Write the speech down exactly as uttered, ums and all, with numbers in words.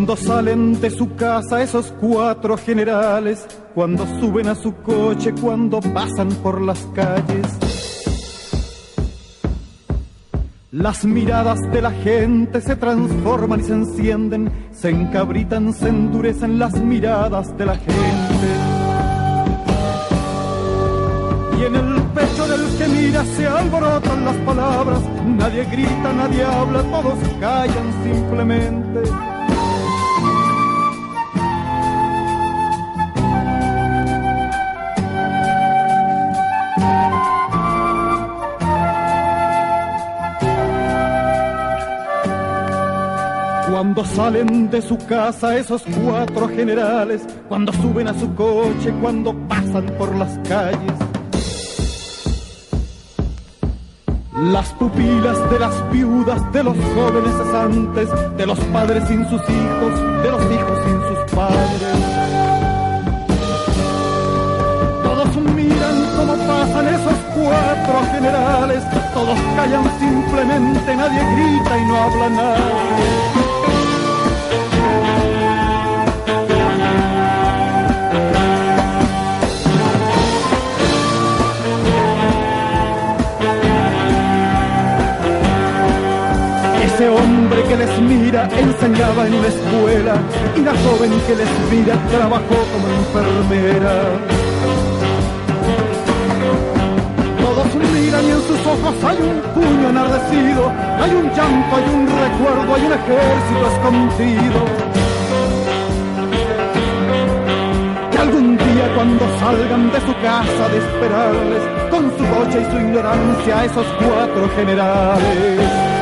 Cuando salen de su casa esos cuatro generales, cuando suben a su coche, cuando pasan por las calles. Las miradas de la gente se transforman y se encienden, se encabritan, se endurecen las miradas de la gente. Y en el pecho del que mira se alborotan las palabras, nadie grita, nadie habla, todos callan simplemente. Cuando salen de su casa esos cuatro generales, cuando suben a su coche, cuando pasan por las calles. Las pupilas de las viudas, de los jóvenes cesantes, de los padres sin sus hijos, de los hijos sin sus padres. Todos miran cómo pasan esos cuatro generales, todos callan simplemente, nadie grita y no habla nadie. Ese hombre que les mira enseñaba en una escuela y la joven que les mira trabajó como enfermera. Todos miran y en sus ojos hay un puño enardecido, hay un llanto, hay un recuerdo, hay un ejército escondido. Que algún día cuando salgan de su casa de esperarles, con su coche y su ignorancia, esos cuatro generales.